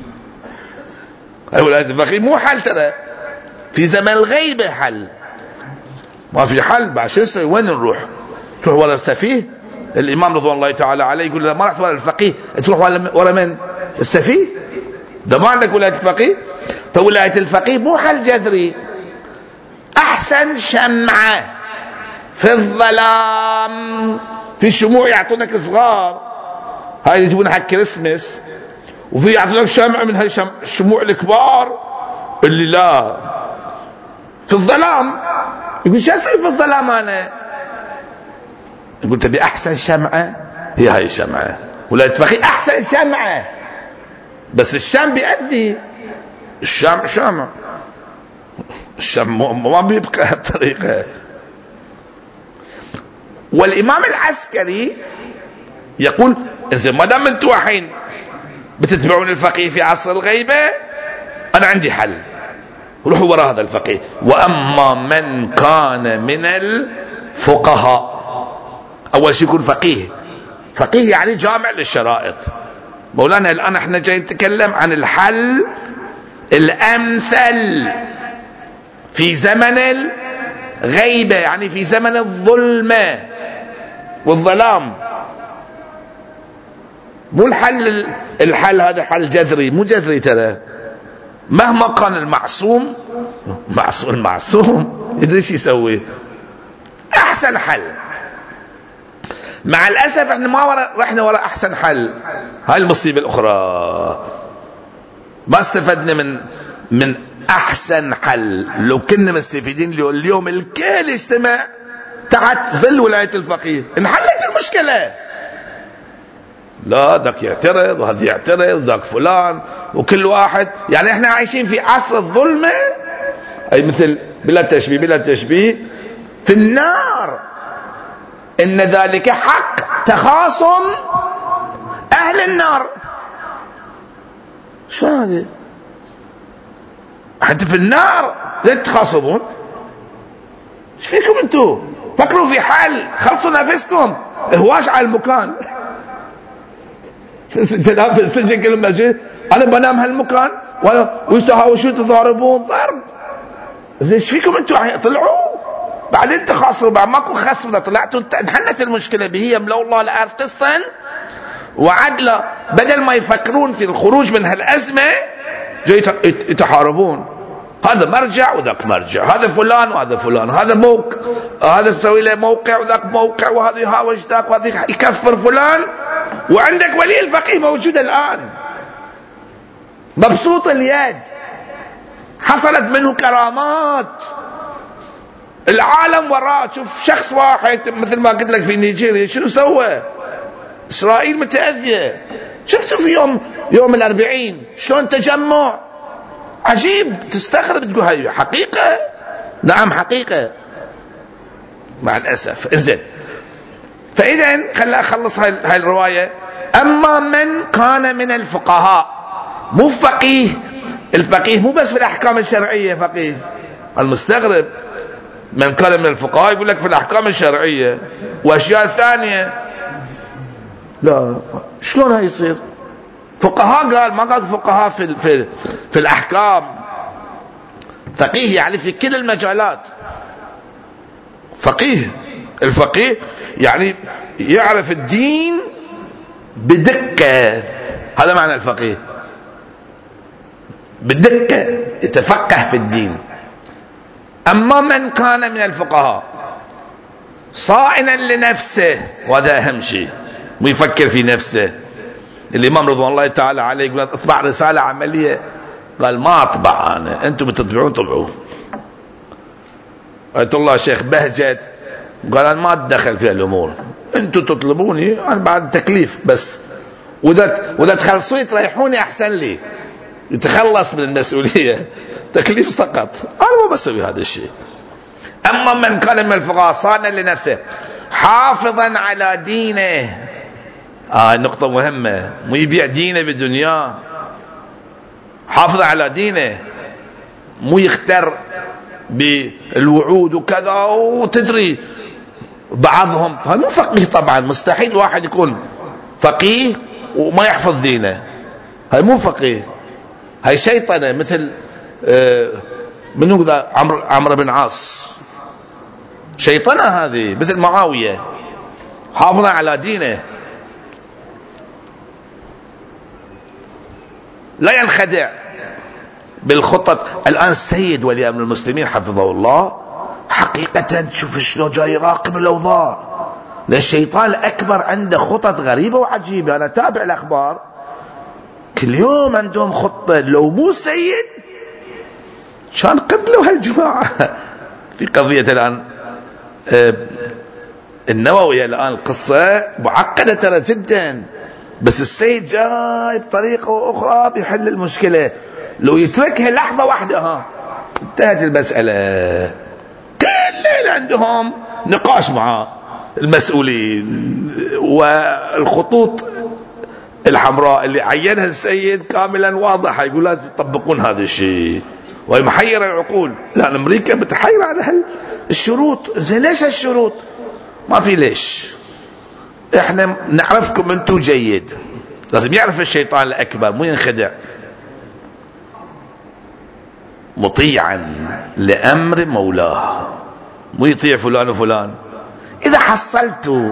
ولاية الفقيه مو حل ترى، في زمن الغيبة حل، ما في حل. بعد شو نسوي؟ وين نروح؟ تروح ورا السفيه؟ الإمام رضوان الله تعالى عليه يقول ما رحت ورا الفقيه، تروح ورا من؟ السفيه؟ ده ما عندك ولاية الفقيه. فولاية الفقيه مو حل جذري. أحسن شمعة في الظلام، في شموع يعطونك صغار، هاي يجيبونها حق كريسمس، وفي يعطونك شمعة من هاي الشموع الكبار اللي لا في الظلام. يقول شو اسوي في الظلام انا؟ يقول تبي احسن شمعة، هي هاي الشمعة. ولا تفخي احسن شمعة، بس الشام بيأدي. الشام شامع، الشام ما بيبقى الطريقة. والامام العسكري يقول إذا ما دام انتم الحين بتتبعون الفقيه في عصر الغيبة، انا عندي حل، روحوا وراء هذا الفقيه. واما من كان من الفقهاء، اول شيء يكون فقيه. فقيه يعني جامع للشرائط. مولانا الان احنا جاي نتكلم عن الحل الامثل في زمن الغيبة، يعني في زمن الظلمة والظلام. مو الحل هذا حل جذري، مو جذري ترى. مهما كان المعصوم يدري ايش يسوي. احسن حل. مع الاسف احنا ما رحنا وراء احسن حل. هاي المصيبه الاخرى، ما استفدنا من احسن حل. لو كنا مستفيدين اليوم الكل يجتمع تحت ظل ولايه الفقيه انحلت المشكله. لا ذاك يعترض وهذا يعترض ذاك فلان، وكل واحد يعني احنا عايشين في عصر الظلمة. اي مثل بلا تشبيه في النار، ان ذلك حق تخاصم اهل النار. شو هذا؟ حتى في النار لا تخاصمون. ايش فيكم انتو؟ فكروا في حل، خلصوا نفسكم، هواش على المكان. تنام في السجن كل مسجد، انا بنام هالمكان ويستهاوشون تضاربون ضرب. زين ايش فيكم انتم؟ طلعوا بعدين تخاصموا، بعد ماكو خصم. اذا طلعتوا انحلت المشكله. بهي ملو الله الارض قسطا وعدلا. بدل ما يفكرون في الخروج من هالازمه جاي يتحاربون. هذا مرجع وذاك مرجع، هذا فلان وهذا فلان، هذا موقع، هذا سوي له موقع وذاك موقع، وهذا يهاوش ذاك وهذا يكفر فلان. وعندك ولي الفقيه موجود الآن مبسوط اليد، حصلت منه كرامات، العالم وراه. شوف شخص واحد مثل ما قلت لك في نيجيريا شنو سوى. إسرائيل متأذية، شفتوا في يوم الأربعين شلون تجمع عجيب، تستغرب تقول هاي حقيقة. نعم حقيقة مع الأسف. انزين، فإذا خلنا أخلص هاي الرواية. أما من كان من الفقهاء، مو فقيه. الفقيه مو بس في الأحكام الشرعية فقيه. المستغرب من كان من الفقهاء يقول لك في الأحكام الشرعية وأشياء ثانية. لا، شلون هاي يصير؟ فقهاء قال، ما قال فقهاء في الأحكام. فقيه يعني في كل المجالات. فقيه، الفقيه يعني يعرف الدين بدقة. هذا معنى الفقيه، بدقة، يتفقه في الدين. أما من كان من الفقهاء صائنا لنفسه، وهذا أهم شيء، ويفكر في نفسه. الإمام رضوان الله تعالى عليه يقول اطبع رسالة عملية، قال ما أطبع أنا، أنتم بتطبعون طبعوا. آية الله شيخ بهجت قال أنا ما أتدخل في الأمور، أنتم تطلبوني أنا بعد تكليف بس، وإذا تخلصوني تريحوني أحسن لي، يتخلص من المسؤولية، تكليف سقط، أنا ما بسوي هذا الشيء. أما من كان من الفقهاء صانا لنفسه حافظا على دينه، نقطة مهمة، مو يبيع دينه بدنياه. حافظ على دينه، مو يختر بالوعود وكذا. وتدري بعضهم هذا مو فقيه طبعا، مستحيل واحد يكون فقيه وما يحفظ دينه، هاي مو فقيه، هاي شيطنة. مثل منو ذا عمرو بن عاص، شيطنة هذه، مثل معاوية حافظ على دينه، لا ينخدع بالخطط. الآن السيد ولي أمر المسلمين حفظه الله حقيقة شوف شلون جاي يراقب الأوضاع. الشيطان الأكبر عنده خطط غريبة وعجيبة. أنا تابع الأخبار كل يوم عندهم خطة، لو مو سيد كان قبلوا هالجماعة. في قضية الآن النووي، الآن القصة معقدة ترى جدا، بس السيد جاي بطريقة أخرى بيحل المشكلة. لو يتركها لحظة واحدة انتهت المسألة. كل ليلة عندهم نقاش مع المسؤولين، والخطوط الحمراء اللي عينها السيد كاملا واضحة، يقول لازم يطبقون هذا الشيء، وهي محيرة العقول. لأن أمريكا متحيرة على الشروط. زين ليش هالشروط؟ ما في ليش، احنا نعرفكم انتم جيد. لازم يعرف الشيطان الأكبر مو ينخدع. مطيعا لأمر مولاه، مو يطيع فلان وفلان. إذا حصلتوا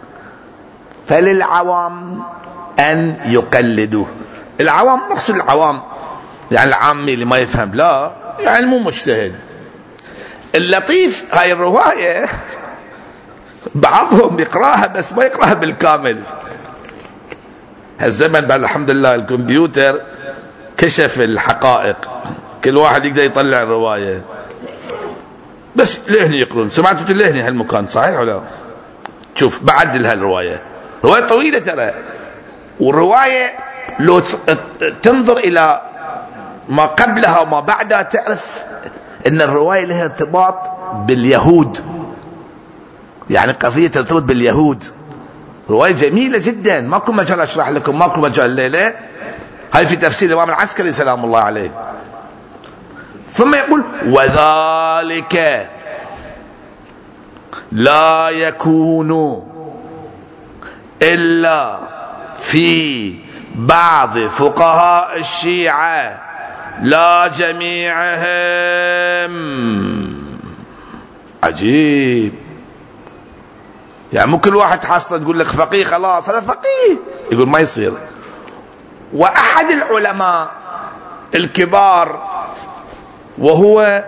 فللعوام أن يقلدوا. العوام نقصد العوام يعني العامي اللي ما يفهم، لا يعني مو مجتهد. اللطيف هاي الرواية بعضهم يقراها بس ما يقراها بالكامل. هالزمن بعد الحمد لله الكمبيوتر كشف الحقائق، كل واحد يقدر يطلع الرواية. بس لهني يقرون، سمعتوا لهني هالمكان صحيح ولا؟ شوف بعدل هالرواية، رواية طويلة ترى، والرواية لو تنظر إلى ما قبلها وما بعدها تعرف إن الرواية لها ارتباط باليهود، يعني قضية ترتبط باليهود. رواية جميلة جدا، ماكو مجال أشرح لكم، ماكو مجال الليلة. هاي في تفسير الإمام العسكري سلام الله عليه. ثم يقول وذلك لا يكون إلا في بعض فقهاء الشيعة لا جميعهم. عجيب، يعني مو كل واحد حاصله تقول لك فقيه خلاص هذا فقيه، يقول ما يصير. وأحد العلماء الكبار وهو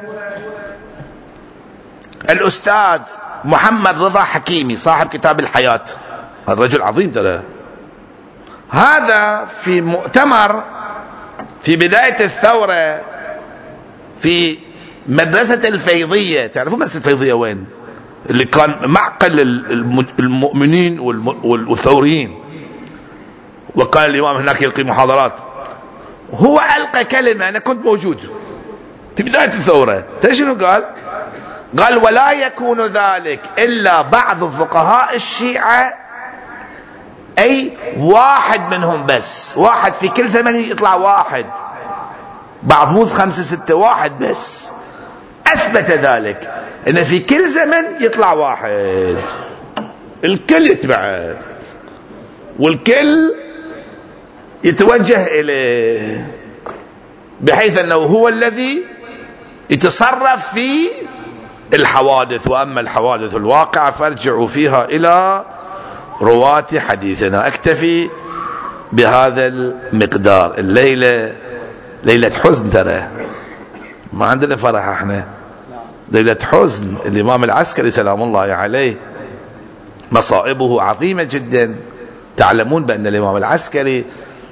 الأستاذ محمد رضا حكيمي صاحب كتاب الحياة، هذا رجل عظيم ترى، هذا في مؤتمر في بداية الثورة في مدرسة الفيضية، تعرفون مدرسة الفيضية وين؟ اللي كان معقل المؤمنين والثوريين، وكان الإمام هناك يلقي محاضرات. هو ألقى كلمة، أنا كنت موجود في بداية الثورة. شنو قال؟ قال ولا يكون ذلك إلا بعض فقهاء الشيعة، أي واحد منهم بس، واحد في كل زمن يطلع واحد، بعض مو 5 6، واحد بس أثبت ذلك، إن في كل زمن يطلع واحد الكل يتبعه والكل يتوجه إليه، بحيث أنه هو الذي يتصرف في الحوادث. وأما الحوادث الواقعة فارجعوا فيها إلى رواة حديثنا. أكتفي بهذا المقدار. الليلة ليلة حزن ترى، ما عندنا فرح احنا، ليلة حزن. الإمام العسكري سلام الله عليه مصائبه عظيمة جدا. تعلمون بأن الإمام العسكري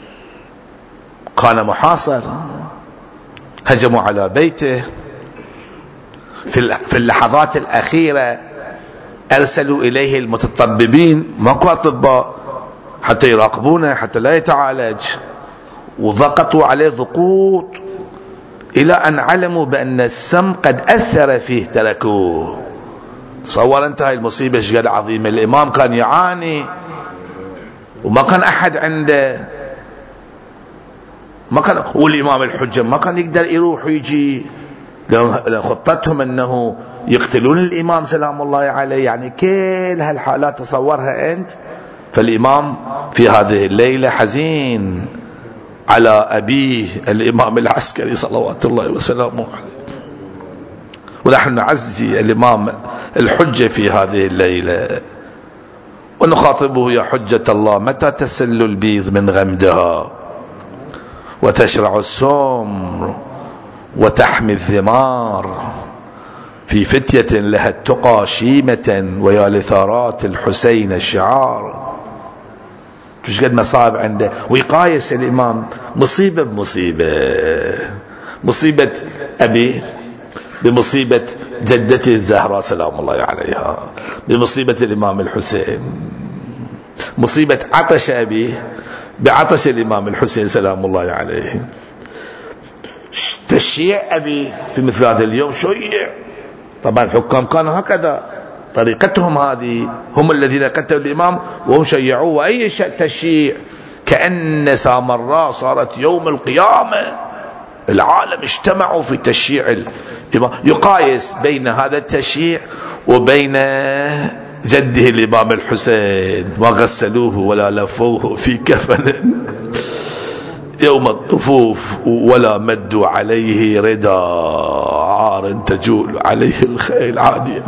كان محاصر، هجموا على بيته في اللحظات الأخيرة، أرسلوا إليه المتطببين، ماكو أطباء حتى يراقبونه حتى لا يتعالج، وضغطوا عليه ضغوط إلى أن علموا بأن السم قد أثر فيه تركوه. تصور أنت هاي المصيبة شقد عظيمة. الإمام كان يعاني وما كان أحد عنده، ما كان، والإمام الحجة ما كان يقدر يروح ويجي، خطتهم أنه يقتلون الإمام سلام الله عليه. يعني كل هالحالات تصورها أنت. فالإمام في هذه الليلة حزين على أبيه الإمام العسكري صلوات الله وسلامه عليه، ونحن نعزي الإمام الحجة في هذه الليلة ونخاطبه: يا حجة الله، متى تسل البيض من غمدها وتشرع السمر وتحمي الثمار في فتية لها التقى شيمة ويا لثارات الحسين الشعار. مش قد مصائب عنده، ويقايس الإمام مصيبة بمصيبة، مصيبة أبي بمصيبة جدته الزهراء سلام الله عليها، بمصيبة الإمام الحسين، مصيبة عطش أبي بعطش الإمام الحسين سلام الله عليه. تشيع أبي في مثل هذا اليوم شيع. طبعا الحكام كانوا هكذا، طريقتهم هذه، هم الذين قتلوا الإمام وهم شيعوه. وأي شيء تشيع كأن سامراء صارت يوم القيامة، العالم اجتمعوا في تشييع الإمام. يقايس بين هذا التشييع وبين جده الإمام الحسين: ما غسلوه ولا لفوه في كفن يوم الطفوف ولا مدوا عليه ردا، عار تجول عليه الخيل عادية.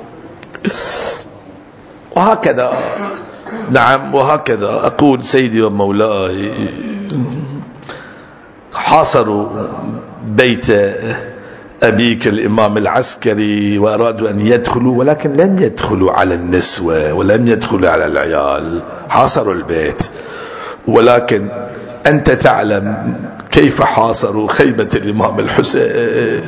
وهكذا، نعم، وهكذا أقول سيدي ومولاي: حاصروا بيت أبيك الإمام العسكري وأرادوا أن يدخلوا، ولكن لم يدخلوا على النسوة ولم يدخلوا على العيال، حاصروا البيت. ولكن أنت تعلم كيف حاصروا خيمة الإمام الحسين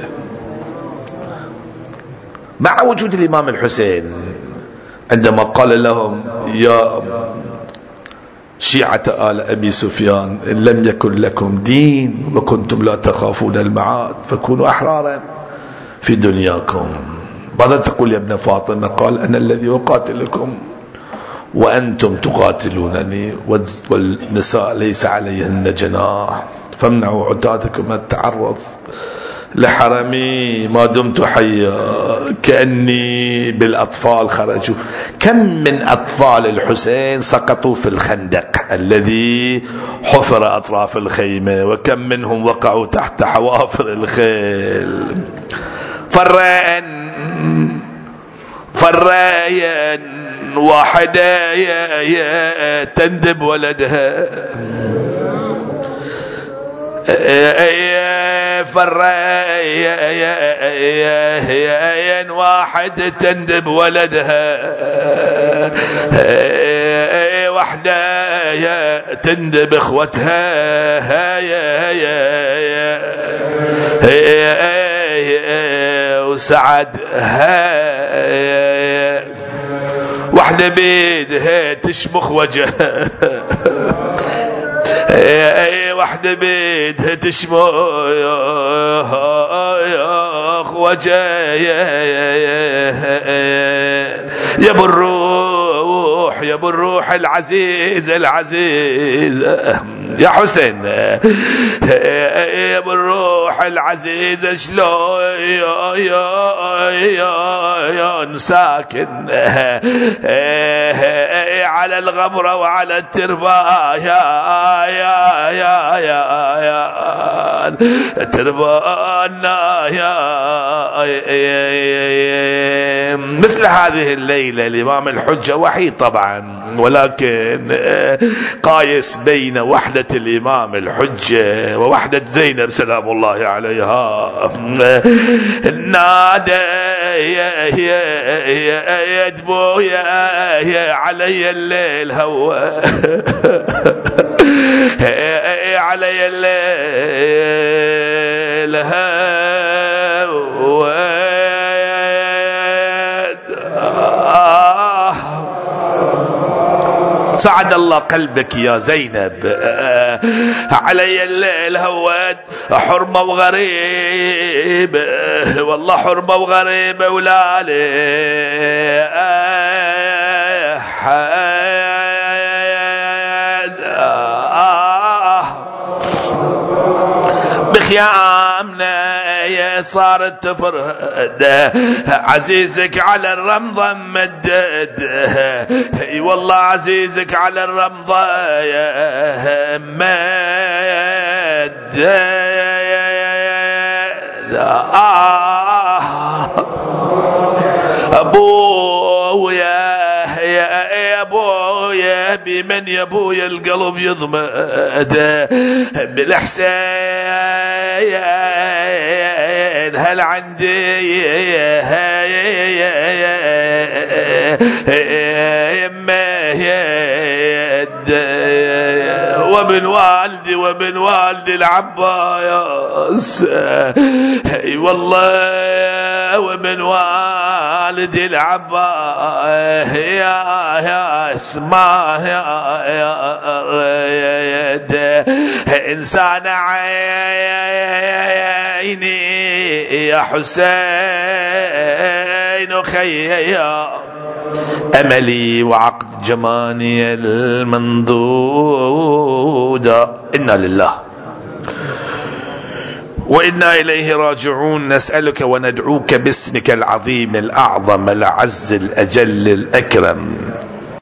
مع وجود الإمام الحسين، عندما قال لهم: يا شيعة آل أبي سفيان، إن لم يكن لكم دين وكنتم لا تخافون المعاد فكونوا أحرارا في دنياكم. ماذا تقول يا ابن فاطمة؟ قال: أنا الذي أقاتلكم وأنتم تقاتلونني، والنساء ليس عليهن جناح، فامنعوا عتاتكم التعرض لحرمي ما دمت حيا، كأني بالأطفال خرجوا. كم من أطفال الحسين سقطوا في الخندق الذي حفر أطراف الخيمة، وكم منهم وقعوا تحت حوافر الخيل. فريا واحدة تندب ولدها، فريا واحد تندب ولدها، وحدة تندب اخوتها، وسعدها وحدة بيدها تشمخ وجهها، وحدة بيدها تشمخ وجهها. يا بالروح يا بالروح العزيز العزيز يا حسين، يا بالروح العزيز شلون ساكن على الغبرة وعلى التربة، يا تربانا مثل هذه الليلة الإمام الحجة وحيد طبعا، ولكن قايس بين وحدة الإمام الحجة ووحدة زينب سلام الله عليها. نادى يدبو يا علي الليل هوى، علي الليل هوى، سعد الله قلبك يا زينب، علي الليل هوت حرمة وغريب، والله حرمة وغريب ولالي خيامنا صارت تفرد، عزيزك على الرمضة مدد، اي والله عزيزك على الرمضة مد. أبويا يا أبويا بمن يا أبويا القلب يضمد بالحسين، هل عندي يمه يد، وابن والدي وابن والدي العباس، اي والله وابن والدي العباس، يا اسمع يا انسان عيني يا حسين خيا، أملي وعقد جماني المنضودة. إنا لله وإنا إليه راجعون. نسألك وندعوك باسمك العظيم الأعظم الأعز الأجل الأكرم